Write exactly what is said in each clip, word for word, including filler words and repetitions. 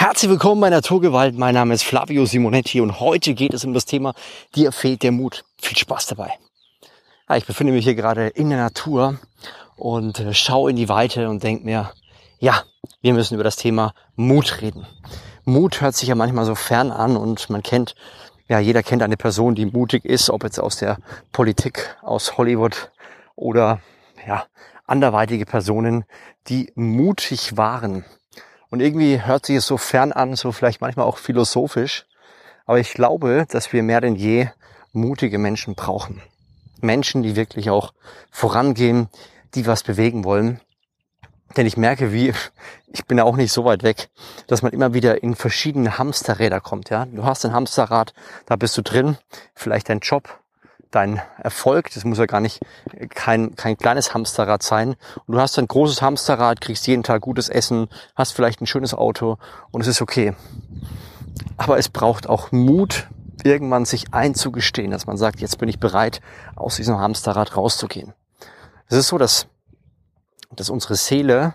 Herzlich willkommen bei Naturgewalt. Mein Name ist Flavio Simonetti und heute geht es um das Thema: Dir fehlt der Mut. Viel Spaß dabei. Ja, ich befinde mich hier gerade in der Natur und äh, schaue in die Weite und denke mir, ja, wir müssen über das Thema Mut reden. Mut hört sich ja manchmal so fern an und man kennt, ja, jeder kennt eine Person, die mutig ist, ob jetzt aus der Politik, aus Hollywood oder ja, anderweitige Personen, die mutig waren. Und irgendwie hört sich es so fern an, so vielleicht manchmal auch philosophisch. Aber ich glaube, dass wir mehr denn je mutige Menschen brauchen. Menschen, die wirklich auch vorangehen, die was bewegen wollen. Denn ich merke, wie, ich bin ja auch nicht so weit weg, dass man immer wieder in verschiedene Hamsterräder kommt. Ja, du hast ein Hamsterrad, da bist du drin, vielleicht dein Job, dein Erfolg, das muss ja gar nicht kein kein kleines Hamsterrad sein. Und du hast ein großes Hamsterrad, kriegst jeden Tag gutes Essen, hast vielleicht ein schönes Auto und es ist okay. Aber es braucht auch Mut, irgendwann sich einzugestehen, dass man sagt, jetzt bin ich bereit, aus diesem Hamsterrad rauszugehen. Es ist so, dass, dass unsere Seele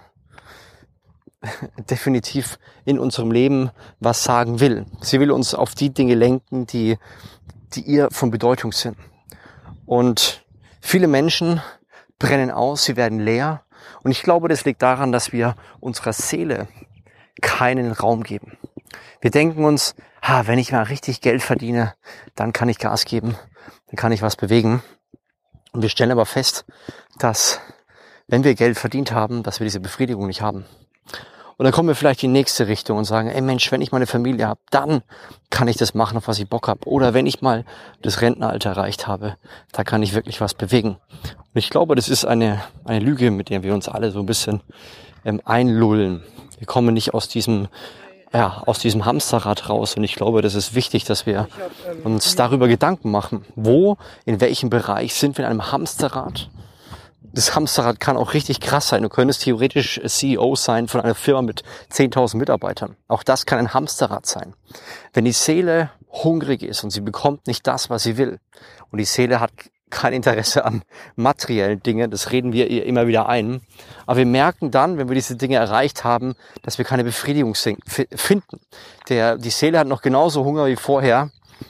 definitiv in unserem Leben was sagen will. Sie will uns auf die Dinge lenken, die, die ihr von Bedeutung sind. Und viele Menschen brennen aus, sie werden leer. Und ich glaube, das liegt daran, dass wir unserer Seele keinen Raum geben. Wir denken uns, ha, wenn ich mal richtig Geld verdiene, dann kann ich Gas geben, dann kann ich was bewegen. Und wir stellen aber fest, dass wenn wir Geld verdient haben, dass wir diese Befriedigung nicht haben. Und dann kommen wir vielleicht in die nächste Richtung und sagen, ey Mensch, wenn ich mal eine Familie habe, dann kann ich das machen, auf was ich Bock habe. Oder wenn ich mal das Rentenalter erreicht habe, da kann ich wirklich was bewegen. Und ich glaube, das ist eine eine Lüge, mit der wir uns alle so ein bisschen ähm, einlullen. Wir kommen nicht aus diesem ja aus diesem Hamsterrad raus. Und ich glaube, das ist wichtig, dass wir uns darüber Gedanken machen. Wo, in welchem Bereich sind wir in einem Hamsterrad? Das Hamsterrad kann auch richtig krass sein. Du könntest theoretisch C E O sein von einer Firma mit zehntausend Mitarbeitern. Auch das kann ein Hamsterrad sein. Wenn die Seele hungrig ist und sie bekommt nicht das, was sie will, und die Seele hat kein Interesse an materiellen Dingen, das reden wir ihr immer wieder ein. Aber wir merken dann, wenn wir diese Dinge erreicht haben, dass wir keine Befriedigung finden. Der, die Seele hat noch genauso Hunger wie vorher.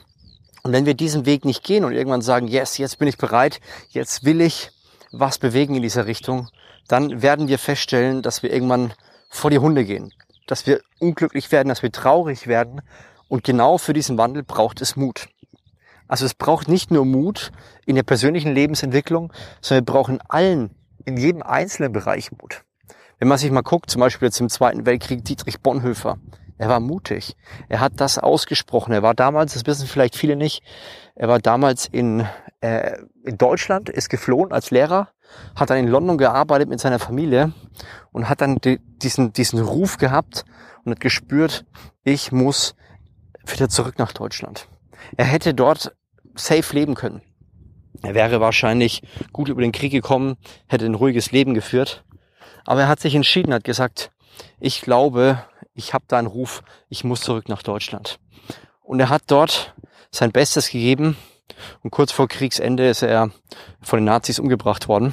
Und wenn wir diesen Weg nicht gehen und irgendwann sagen, yes, jetzt bin ich bereit, jetzt will ich was bewegen in dieser Richtung, dann werden wir feststellen, dass wir irgendwann vor die Hunde gehen, dass wir unglücklich werden, dass wir traurig werden. Und genau für diesen Wandel braucht es Mut. Also es braucht nicht nur Mut in der persönlichen Lebensentwicklung, sondern wir brauchen allen, in jedem einzelnen Bereich Mut. Wenn man sich mal guckt, zum Beispiel jetzt im Zweiten Weltkrieg, Dietrich Bonhoeffer, er war mutig. Er hat das ausgesprochen. Er war damals, das wissen vielleicht viele nicht, er war damals in, äh, in Deutschland, ist geflohen als Lehrer, hat dann in London gearbeitet mit seiner Familie und hat dann die, diesen, diesen Ruf gehabt und hat gespürt, ich muss wieder zurück nach Deutschland. Er hätte dort safe leben können. Er wäre wahrscheinlich gut über den Krieg gekommen, hätte ein ruhiges Leben geführt. Aber er hat sich entschieden, hat gesagt, ich glaube, ich habe da einen Ruf, ich muss zurück nach Deutschland. Und er hat dort sein Bestes gegeben und kurz vor Kriegsende ist er von den Nazis umgebracht worden.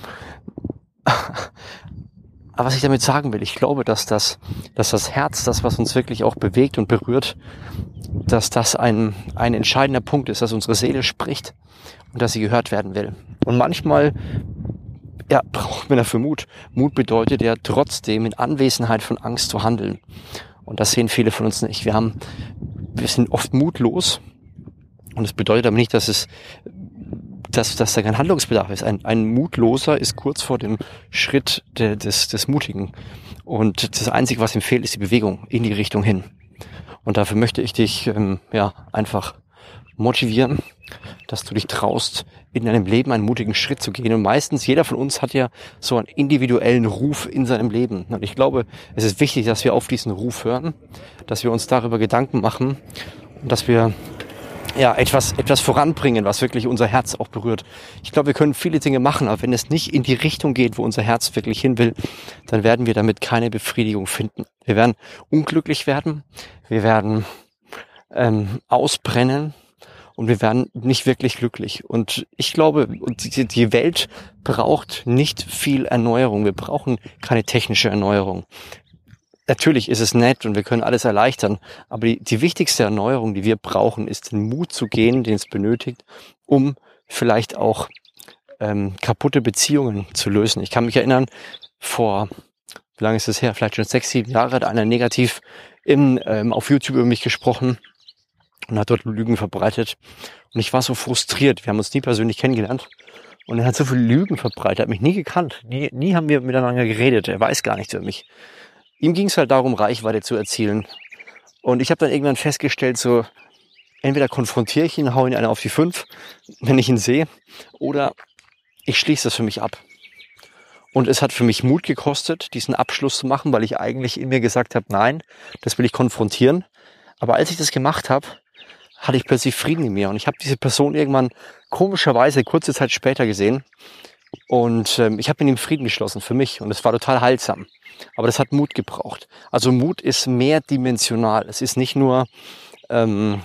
Aber was ich damit sagen will, ich glaube, dass das, dass das Herz, das, was uns wirklich auch bewegt und berührt, dass das ein, ein entscheidender Punkt ist, dass unsere Seele spricht und dass sie gehört werden will. Und manchmal ja, braucht man dafür Mut. Mut bedeutet ja trotzdem in Anwesenheit von Angst zu handeln. Und das sehen viele von uns nicht. Wir haben, wir sind oft mutlos. Und das bedeutet aber nicht, dass es, dass, dass da kein Handlungsbedarf ist. Ein, ein Mutloser ist kurz vor dem Schritt de, des, des Mutigen. Und das Einzige, was ihm fehlt, ist die Bewegung in die Richtung hin. Und dafür möchte ich dich, ähm, ja, einfach motivieren, dass du dich traust, in deinem Leben einen mutigen Schritt zu gehen. Und meistens, jeder von uns hat ja so einen individuellen Ruf in seinem Leben. Und ich glaube, es ist wichtig, dass wir auf diesen Ruf hören, dass wir uns darüber Gedanken machen und dass wir ja etwas etwas voranbringen, was wirklich unser Herz auch berührt. Ich glaube, wir können viele Dinge machen, aber wenn es nicht in die Richtung geht, wo unser Herz wirklich hin will, dann werden wir damit keine Befriedigung finden. Wir werden unglücklich werden, wir werden ähm, ausbrennen, und wir werden nicht wirklich glücklich. Und ich glaube, die, die Welt braucht nicht viel Erneuerung. Wir brauchen keine technische Erneuerung. natürlich ist es nett und wir können alles erleichtern, aber die, die wichtigste Erneuerung, die wir brauchen, ist den Mut zu gehen, den es benötigt, um vielleicht auch ähm, kaputte Beziehungen zu lösen. Ich kann mich erinnern, vor, wie lange ist das her? Vielleicht schon sechs, sieben Jahre hat einer negativ im, ähm, auf YouTube über mich gesprochen und hat dort Lügen verbreitet. Und ich war so frustriert. Wir haben uns nie persönlich kennengelernt. Und er hat so viele Lügen verbreitet, hat mich nie gekannt. Nie, nie haben wir miteinander geredet. Er weiß gar nichts über mich. Ihm ging es halt darum, Reichweite zu erzielen. Und ich habe dann irgendwann festgestellt, so entweder konfrontiere ich ihn, hau ihn einer auf die fünf, wenn ich ihn sehe, oder ich schließe das für mich ab. Und es hat für mich Mut gekostet, diesen Abschluss zu machen, weil ich eigentlich in mir gesagt habe, nein, das will ich konfrontieren. Aber als ich das gemacht habe, hatte ich plötzlich Frieden in mir. Und ich habe diese Person irgendwann komischerweise kurze Zeit später gesehen. Und ähm, ich habe mit ihm Frieden geschlossen für mich. Und es war total heilsam. Aber das hat Mut gebraucht. Also Mut ist mehrdimensional. Es ist nicht nur ähm,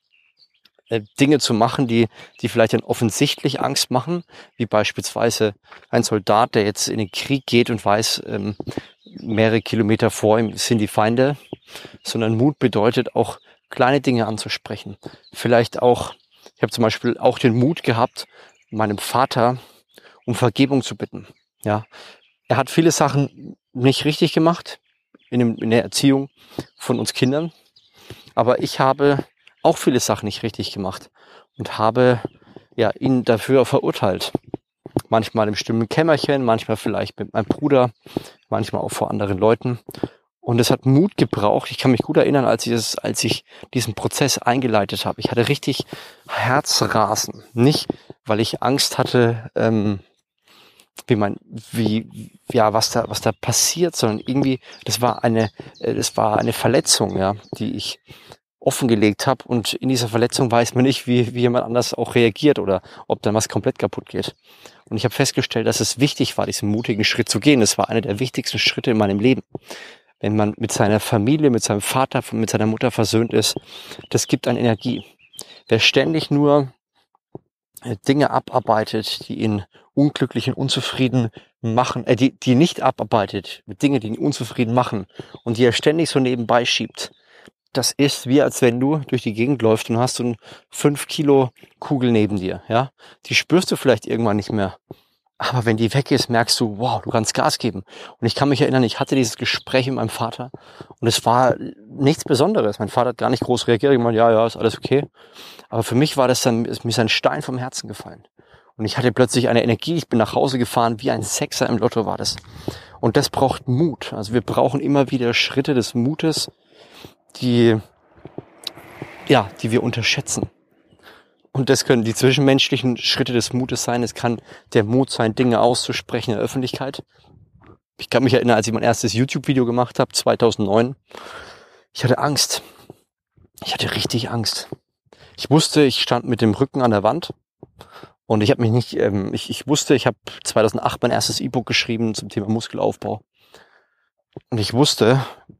äh, Dinge zu machen, die, die vielleicht dann offensichtlich Angst machen. Wie beispielsweise ein Soldat, der jetzt in den Krieg geht und weiß, ähm, mehrere Kilometer vor ihm sind die Feinde. Sondern Mut bedeutet auch, kleine Dinge anzusprechen. Vielleicht auch, ich habe zum Beispiel auch den Mut gehabt, meinem Vater um Vergebung zu bitten. Ja, er hat viele Sachen nicht richtig gemacht in, dem, in der Erziehung von uns Kindern, aber ich habe auch viele Sachen nicht richtig gemacht und habe ja ihn dafür verurteilt. Manchmal im stillen Kämmerchen, manchmal vielleicht mit meinem Bruder, manchmal auch vor anderen Leuten. Und es hat Mut gebraucht. Ich kann mich gut erinnern, als ich, es, als ich diesen Prozess eingeleitet habe. Ich hatte richtig Herzrasen. Nicht, weil ich Angst hatte, ähm, wie mein, wie, ja, was da, was da passiert, sondern irgendwie, das war eine, äh, das war eine Verletzung, ja, die ich offengelegt habe. Und in dieser Verletzung weiß man nicht, wie, wie jemand anders auch reagiert oder ob dann was komplett kaputt geht. Und ich habe festgestellt, dass es wichtig war, diesen mutigen Schritt zu gehen. Das war einer der wichtigsten Schritte in meinem Leben. Wenn man mit seiner Familie, mit seinem Vater, mit seiner Mutter versöhnt ist, das gibt eine Energie. Wer ständig nur Dinge abarbeitet, die ihn unglücklich und unzufrieden machen, äh, die, die nicht abarbeitet, mit Dingen, die ihn unzufrieden machen und die er ständig so nebenbei schiebt, das ist wie, als wenn du durch die Gegend läufst und hast so eine fünf Kilo Kugel neben dir, ja. Die spürst du vielleicht irgendwann nicht mehr. Aber wenn die weg ist, merkst du, wow, du kannst Gas geben. Und ich kann mich erinnern, ich hatte dieses Gespräch mit meinem Vater und es war nichts Besonderes. Mein Vater hat gar nicht groß reagiert. Ich meinte, ja, ja, ist alles okay. Aber für mich war das dann, ist mir ein Stein vom Herzen gefallen. Und ich hatte plötzlich eine Energie. Ich bin nach Hause gefahren, wie ein Sechser im Lotto war das. Und das braucht Mut. Also wir brauchen immer wieder Schritte des Mutes, die, ja, die wir unterschätzen. Und das können die zwischenmenschlichen Schritte des Mutes sein. Es kann der Mut sein, Dinge auszusprechen in der Öffentlichkeit. Ich kann mich erinnern, als ich mein erstes YouTube-Video gemacht habe, zweitausendneun. Ich hatte Angst. Ich hatte richtig Angst. Ich wusste, ich stand mit dem Rücken an der Wand. Und ich habe mich nicht, ähm, ich, ich wusste, ich habe zweitausendacht mein erstes E-Book geschrieben zum Thema Muskelaufbau. Und ich wusste,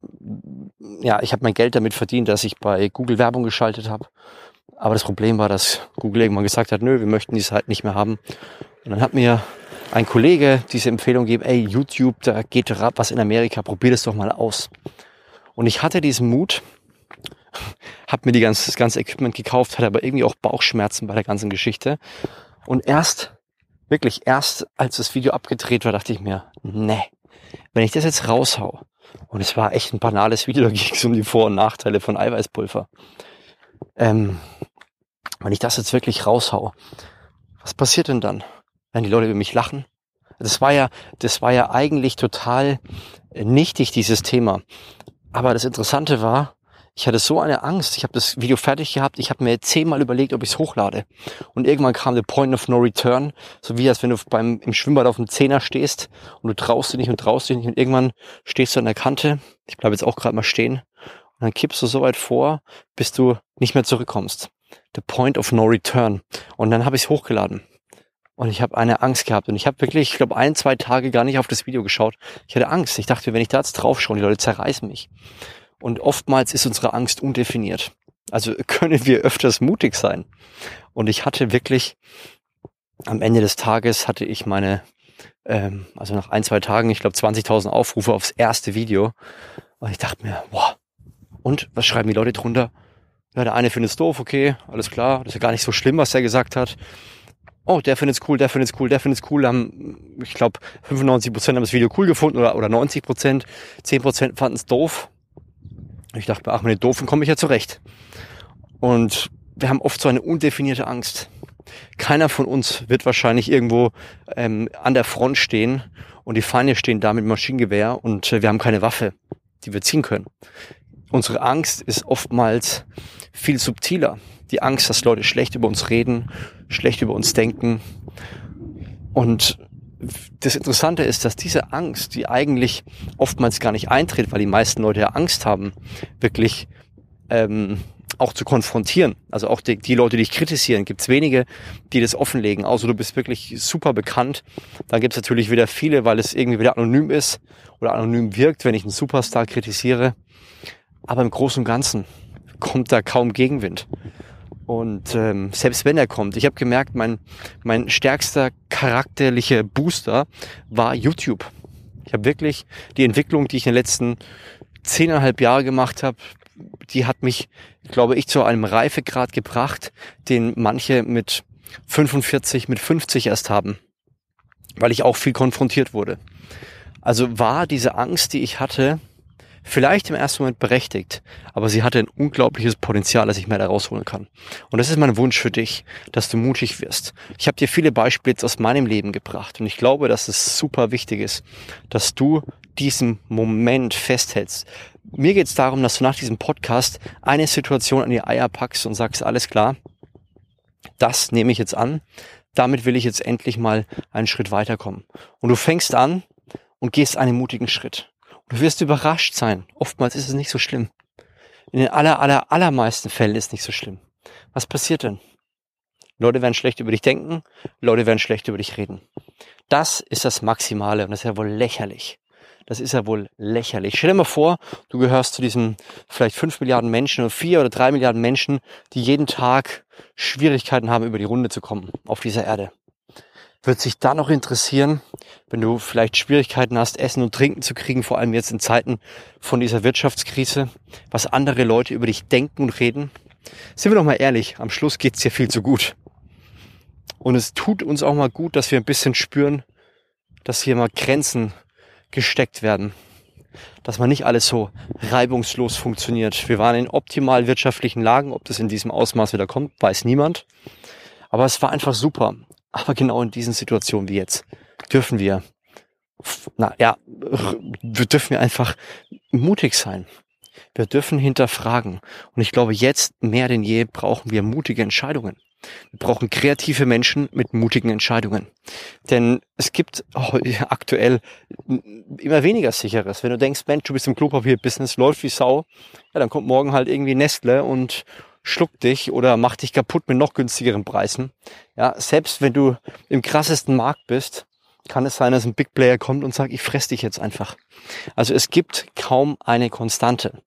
ja, ich habe mein Geld damit verdient, dass ich bei Google Werbung geschaltet habe. Aber das Problem war, dass Google irgendwann gesagt hat, nö, wir möchten diese halt nicht mehr haben. Und dann hat mir ein Kollege diese Empfehlung gegeben, ey, YouTube, da geht was in Amerika, probier das doch mal aus. Und ich hatte diesen Mut, habe mir die ganze, das ganze Equipment gekauft, hatte aber irgendwie auch Bauchschmerzen bei der ganzen Geschichte. Und erst, wirklich erst, als das Video abgedreht war, dachte ich mir, nee, wenn ich das jetzt raushau, und es war echt ein banales Video, da ging es um die Vor- und Nachteile von Eiweißpulver, ähm, wenn ich das jetzt wirklich raushau, was passiert denn dann, wenn die Leute über mich lachen? Das war ja, das war ja eigentlich total nichtig, dieses Thema. Aber das Interessante war, ich hatte so eine Angst. Ich habe das Video fertig gehabt. Ich habe mir zehnmal überlegt, ob ich es hochlade. Und irgendwann kam der Point of No Return, so wie als wenn du beim im Schwimmbad auf dem Zehner stehst und du traust dich nicht und traust dich nicht und irgendwann stehst du an der Kante. Ich bleibe jetzt auch gerade mal stehen. Und dann kippst du so weit vor, bis du nicht mehr zurückkommst. The Point of No Return. Und dann habe ich es hochgeladen. Und ich habe eine Angst gehabt. Und ich habe wirklich, ich glaube, ein, zwei Tage gar nicht auf das Video geschaut. Ich hatte Angst. Ich dachte, wenn ich da jetzt drauf schaue, die Leute zerreißen mich. Und oftmals ist unsere Angst undefiniert. Also können wir öfters mutig sein. Und ich hatte wirklich, am Ende des Tages hatte ich meine, ähm, also nach ein, zwei Tagen, ich glaube zwanzigtausend Aufrufe aufs erste Video. Und ich dachte mir, boah, und was schreiben die Leute drunter? Ja, der eine findet es doof, okay, alles klar, das ist ja gar nicht so schlimm, was er gesagt hat. Oh, der findet es cool, der findet es cool, der findet es cool. Haben, ich glaube, fünfundneunzig Prozent haben das Video cool gefunden oder, oder neunzig Prozent. zehn Prozent fanden es doof. Ich dachte mir, ach, mit den Doofen komme ich ja zurecht. Und wir haben oft so eine undefinierte Angst. Keiner von uns wird wahrscheinlich irgendwo ähm, an der Front stehen und die Feinde stehen da mit Maschinengewehr und äh, wir haben keine Waffe, die wir ziehen können. Unsere Angst ist oftmals viel subtiler. Die Angst, dass Leute schlecht über uns reden, schlecht über uns denken. Und das Interessante ist, dass diese Angst, die eigentlich oftmals gar nicht eintritt, weil die meisten Leute ja Angst haben, wirklich ähm, auch zu konfrontieren. Also auch die, die Leute, die dich kritisieren, gibt es wenige, die das offenlegen. Außer du bist wirklich super bekannt. Dann gibt es natürlich wieder viele, weil es irgendwie wieder anonym ist oder anonym wirkt, wenn ich einen Superstar kritisiere. Aber im Großen und Ganzen kommt da kaum Gegenwind. Und ähm, selbst wenn er kommt, ich habe gemerkt, mein mein stärkster charakterlicher Booster war YouTube. Ich habe wirklich die Entwicklung, die ich in den letzten zehneinhalb Jahre gemacht habe, die hat mich, glaube ich, zu einem Reifegrad gebracht, den manche mit fünfundvierzig, mit fünfzig erst haben, weil ich auch viel konfrontiert wurde. Also war diese Angst, die ich hatte, vielleicht im ersten Moment berechtigt, aber sie hatte ein unglaubliches Potenzial, dass ich mehr da rausholen kann. Und das ist mein Wunsch für dich, dass du mutig wirst. Ich habe dir viele Beispiele aus meinem Leben gebracht und ich glaube, dass es super wichtig ist, dass du diesen Moment festhältst. Mir geht es darum, dass du nach diesem Podcast eine Situation an die Eier packst und sagst, alles klar, das nehme ich jetzt an, damit will ich jetzt endlich mal einen Schritt weiterkommen. Und du fängst an und gehst einen mutigen Schritt. Du wirst überrascht sein. Oftmals ist es nicht so schlimm. In den aller, aller, allermeisten Fällen ist es nicht so schlimm. Was passiert denn? Leute werden schlecht über dich denken, Leute werden schlecht über dich reden. Das ist das Maximale und das ist ja wohl lächerlich. Das ist ja wohl lächerlich. Stell dir mal vor, du gehörst zu diesen vielleicht fünf Milliarden Menschen oder vier oder drei Milliarden Menschen, die jeden Tag Schwierigkeiten haben, über die Runde zu kommen auf dieser Erde. Wird sich da noch interessieren, wenn du vielleicht Schwierigkeiten hast, Essen und Trinken zu kriegen, vor allem jetzt in Zeiten von dieser Wirtschaftskrise, was andere Leute über dich denken und reden? Sind wir doch mal ehrlich, am Schluss geht's dir viel zu gut. Und es tut uns auch mal gut, dass wir ein bisschen spüren, dass hier mal Grenzen gesteckt werden. Dass man nicht alles so reibungslos funktioniert. Wir waren in optimal wirtschaftlichen Lagen, ob das in diesem Ausmaß wieder kommt, weiß niemand. Aber es war einfach super. Aber genau in diesen Situationen wie jetzt dürfen wir, na ja, wir dürfen wir einfach mutig sein. Wir dürfen hinterfragen. Und ich glaube, jetzt mehr denn je brauchen wir mutige Entscheidungen. Wir brauchen kreative Menschen mit mutigen Entscheidungen. Denn es gibt aktuell immer weniger Sicheres. Wenn du denkst, Mensch, du bist im Klopapier-Business, läuft wie Sau, ja, dann kommt morgen halt irgendwie Nestle und schluckt dich oder macht dich kaputt mit noch günstigeren Preisen. Ja, selbst wenn du im krassesten Markt bist, kann es sein, dass ein Big Player kommt und sagt, ich fress dich jetzt einfach. Also es gibt kaum eine Konstante.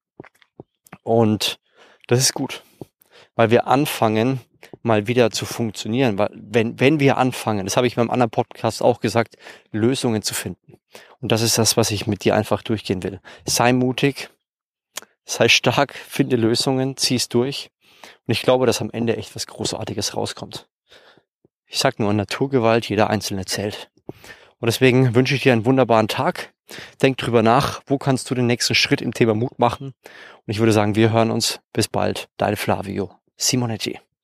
Und das ist gut, weil wir anfangen, mal wieder zu funktionieren. Weil wenn, wenn wir anfangen, das habe ich beim anderen Podcast auch gesagt, Lösungen zu finden. Und das ist das, was ich mit dir einfach durchgehen will. Sei mutig, sei stark, finde Lösungen, zieh es durch. Und ich glaube, dass am Ende echt was Großartiges rauskommt. Ich sag nur, Naturgewalt, jeder Einzelne zählt. Und deswegen wünsche ich dir einen wunderbaren Tag. Denk drüber nach, wo kannst du den nächsten Schritt im Thema Mut machen. Und ich würde sagen, wir hören uns. Bis bald. Dein Flavio Simonetti.